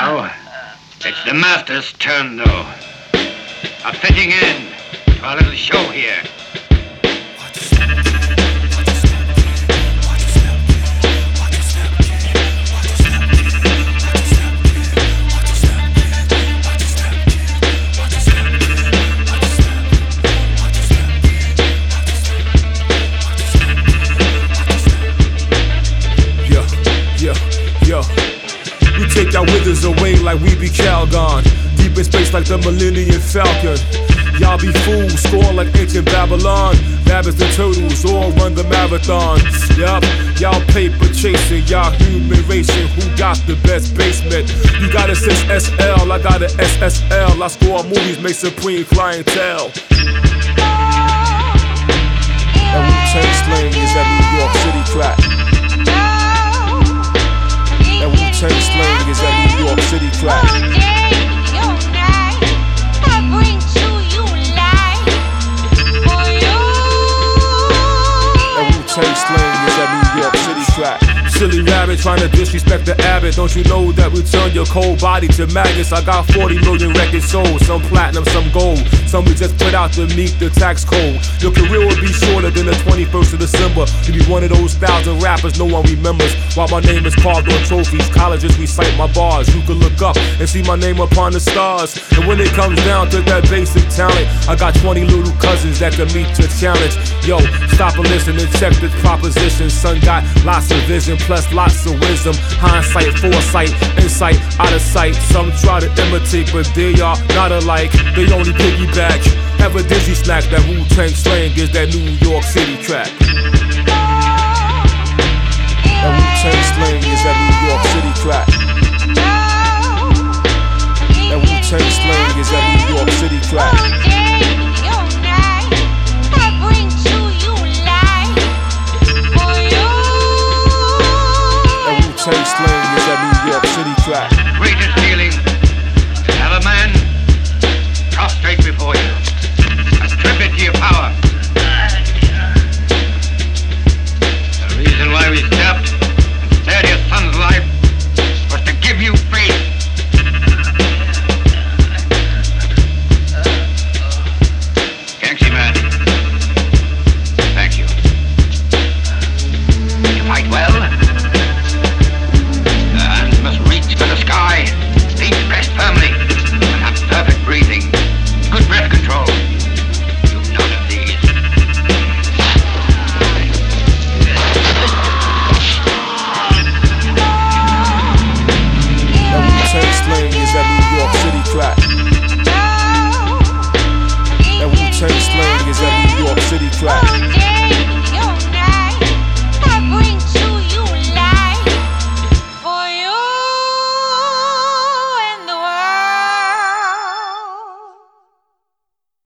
Now, it's the master's turn, though. A fitting end to our little show here. We take our withers away like we be Calgon. Deep in space like the Millennium Falcon. Y'all be fools, score like ancient Babylon. Rabbits and turtles all run the marathons. Yup, y'all paper chasing, y'all human racing. Who got the best basement? You got a 6SL, I got a SSL. I score movies, make supreme clientele. That Wu-Tang Slang is that New York City track. That Wu-Tang Slang is that New York City track. That Wu-Tang Slang is that New York City track. Silly rabbit trying to disrespect the abbot. Don't you know that we turn your cold body to magnets? I got 40 million records sold, some platinum, some gold. Some we just put out to meet the tax code. Your career will be shorter than the 21st of December. You be one of those thousand rappers no one remembers. While my name is carved on trophies, colleges recite my bars. You can look up and see my name upon the stars. And when it comes down to that basic talent, I got 20 little cousins that can meet your challenge. Yo, stop and listen and check the proposition. Son got lots of vision, plus lots of wisdom. Hindsight, foresight, insight, out of sight. Some try to imitate, but they are not alike. They only piggyback. Have a dizzy snack. That Wu-Tang Slang is that New York City track. That Wu-Tang Slang is that New York City track.